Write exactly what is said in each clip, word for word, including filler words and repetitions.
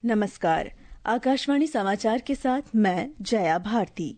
नमस्कार। आकाशवाणी समाचार के साथ मैं जया भारती।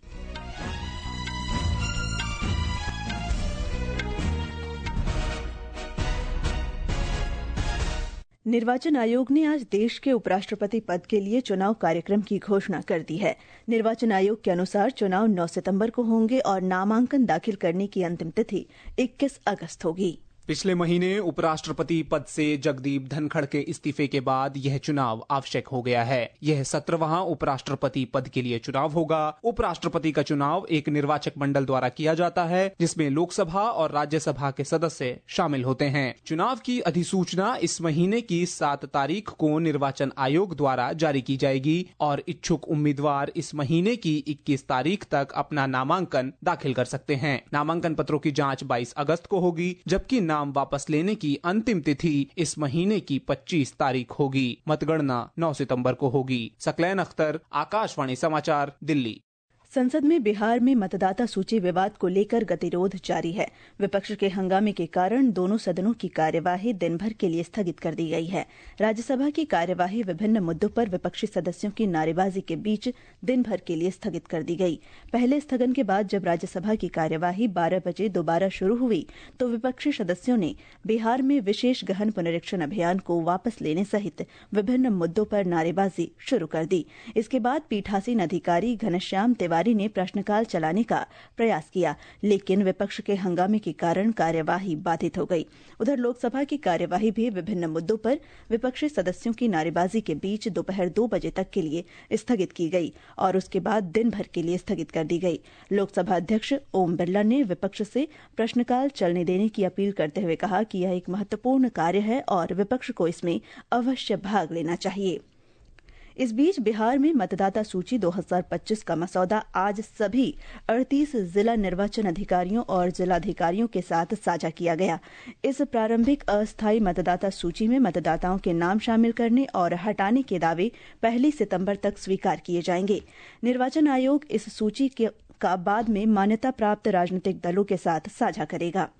निर्वाचन आयोग ने आज देश के उपराष्ट्रपति पद के लिए चुनाव कार्यक्रम की घोषणा कर दी है। निर्वाचन आयोग के अनुसार चुनाव नौ सितंबर को होंगे और नामांकन दाखिल करने की अंतिम तिथि इक्कीस अगस्त होगी। पिछले महीने उपराष्ट्रपति पद से जगदीप धनखड़ के इस्तीफे के बाद यह चुनाव आवश्यक हो गया है। यह सत्रहवां उपराष्ट्रपति पद के लिए चुनाव होगा। उपराष्ट्रपति का चुनाव एक निर्वाचक मंडल द्वारा किया जाता है, जिसमें लोकसभा और राज्यसभा के सदस्य शामिल होते हैं। चुनाव की अधिसूचना इस महीने की सात तारीख को निर्वाचन आयोग द्वारा जारी की जाएगी और इच्छुक उम्मीदवार इस महीने की इक्कीस तारीख तक अपना नामांकन दाखिल कर सकते हैं। नामांकन पत्रों की जाँच बाईस अगस्त को होगी, जबकि नाम वापस लेने की अंतिम तिथि इस महीने की पच्चीस तारीख होगी। मतगणना नौ सितंबर को होगी। सकलैन अख्तर, आकाशवाणी समाचार, दिल्ली। संसद में बिहार में मतदाता सूची विवाद को लेकर गतिरोध जारी है। विपक्ष के हंगामे के कारण दोनों सदनों की कार्यवाही दिन भर के लिए स्थगित कर दी गई है। राज्यसभा की कार्यवाही विभिन्न मुद्दों पर विपक्षी सदस्यों की नारेबाजी के बीच दिन भर के लिए स्थगित कर दी गई। पहले स्थगन के बाद जब राज्यसभा की कार्यवाही बारह बजे दोबारा शुरू हुई तो विपक्षी सदस्यों ने बिहार में विशेष गहन पुनरीक्षण अभियान को वापस लेने सहित विभिन्न मुद्दों पर नारेबाजी शुरू कर दी। इसके बाद पीठासीन अधिकारी घनश्याम तिवारी ने प्रश्नकाल चलाने का प्रयास किया, लेकिन विपक्ष के हंगामे के कारण कार्यवाही बाधित हो गई। उधर लोकसभा की कार्यवाही भी विभिन्न मुद्दों पर विपक्षी सदस्यों की नारेबाजी के बीच दोपहर दो बजे तक के लिए स्थगित की गई और उसके बाद दिन भर के लिए स्थगित कर दी गई। लोकसभा अध्यक्ष ओम बिरला ने विपक्ष से प्रश्नकाल चलने देने की अपील करते हुए कहा कि यह एक महत्वपूर्ण कार्य है और विपक्ष को इसमें अवश्य भाग लेना चाहिए। इस बीच बिहार में मतदाता सूची दो हज़ार पच्चीस का मसौदा आज सभी अड़तीस जिला निर्वाचन अधिकारियों और जिलाधिकारियों के साथ साझा किया गया। इस प्रारंभिक अस्थायी मतदाता सूची में मतदाताओं के नाम शामिल करने और हटाने के दावे पहली सितंबर तक स्वीकार किए जाएंगे। निर्वाचन आयोग इस सूची का बाद में मान्यता प्राप्त राजनीतिक दलों के साथ साझा करेगा।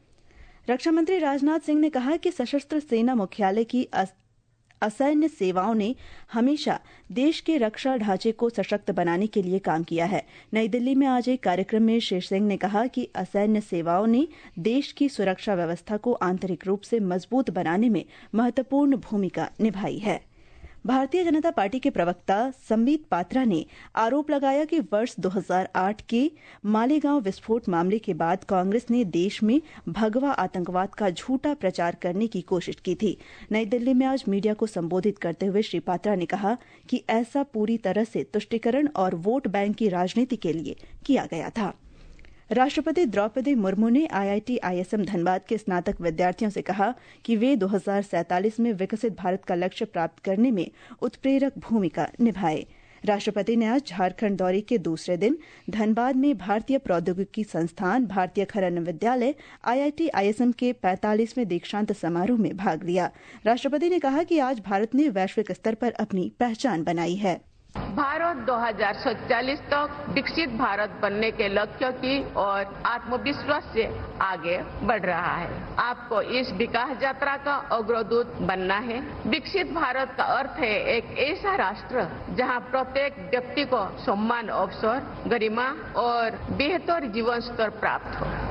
रक्षा मंत्री राजनाथ सिंह ने कहा कि सशस्त्र सेना मुख्यालय की असैन्य सेवाओं ने हमेशा देश के रक्षा ढांचे को सशक्त बनाने के लिए काम किया है। नई दिल्ली में आज एक कार्यक्रम में श्री सिंह ने कहा कि असैन्य सेवाओं ने देश की सुरक्षा व्यवस्था को आंतरिक रूप से मजबूत बनाने में महत्वपूर्ण भूमिका निभाई है। भारतीय जनता पार्टी के प्रवक्ता संबित पात्रा ने आरोप लगाया कि वर्ष दो हज़ार आठ के मालेगांव विस्फोट मामले के बाद कांग्रेस ने देश में भगवा आतंकवाद का झूठा प्रचार करने की कोशिश की थी। नई दिल्ली में आज मीडिया को संबोधित करते हुए श्री पात्रा ने कहा कि ऐसा पूरी तरह से तुष्टीकरण और वोट बैंक की राजनीति के लिए किया गया था। राष्ट्रपति द्रौपदी मुर्मू ने आईआईटी आईएसएम धनबाद के स्नातक विद्यार्थियों से कहा कि वे दो हज़ार सैंतालीस में विकसित भारत का लक्ष्य प्राप्त करने में उत्प्रेरक भूमिका निभाए। राष्ट्रपति ने आज झारखंड दौरे के दूसरे दिन धनबाद में भारतीय प्रौद्योगिकी संस्थान, भारतीय खनन विद्यालय, आईआईटी आईएसएम के पैंतालीसवें दीक्षांत समारोह में भाग लिया। राष्ट्रपति ने कहा कि आज भारत ने वैश्विक स्तर पर अपनी पहचान बनाई है। भारत दो हज़ार सैंतालीस तक विकसित भारत बनने के लक्ष्य की और आत्मविश्वास से आगे बढ़ रहा है। आपको इस विकास यात्रा का अग्रदूत बनना है। विकसित भारत का अर्थ है एक ऐसा राष्ट्र जहां प्रत्येक व्यक्ति को सम्मान, अवसर, गरिमा और बेहतर जीवन स्तर प्राप्त हो।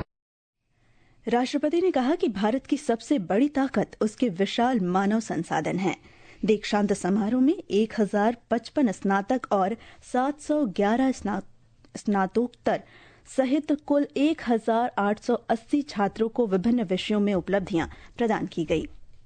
राष्ट्रपति ने कहा कि भारत की सबसे बड़ी ताकत उसके विशाल मानव संसाधन है। दीक्षांत समारोह में एक हजार पचपन स्नातक और सात सौ ग्यारह स्नातकोत्तर सहित कुल एक हजार आठ सौ अस्सी छात्रों को विभिन्न विषयों में उपलब्धियां प्रदान की गई।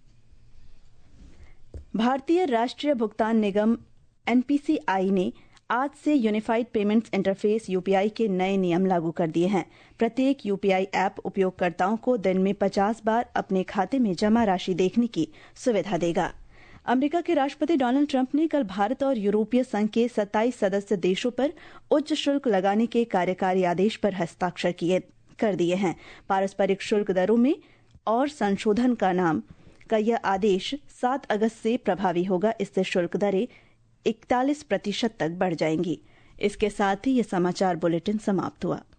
भारतीय राष्ट्रीय भुगतान निगम एनपीसीआई ने आज से यूनिफाइड पेमेंट्स इंटरफेस यूपीआई के नए नियम लागू कर दिए हैं। प्रत्येक यूपीआई ऐप उपयोगकर्ताओं को दिन में पचास बार अपने खाते में जमा राशि देखने की सुविधा देगा। अमेरिका के राष्ट्रपति डोनाल्ड ट्रंप ने कल भारत और यूरोपीय संघ के सत्ताईस सदस्य देशों पर उच्च शुल्क लगाने के कार्यकारी आदेश पर हस्ताक्षर किए कर दिए हैं। पारस्परिक शुल्क दरों में और संशोधन का नाम का यह आदेश सात अगस्त से प्रभावी होगा। इससे शुल्क दरें इकतालीस प्रतिशत तक बढ़ जाएंगी। इसके साथ ही यह समाचार बुलेटिन समाप्त हुआ।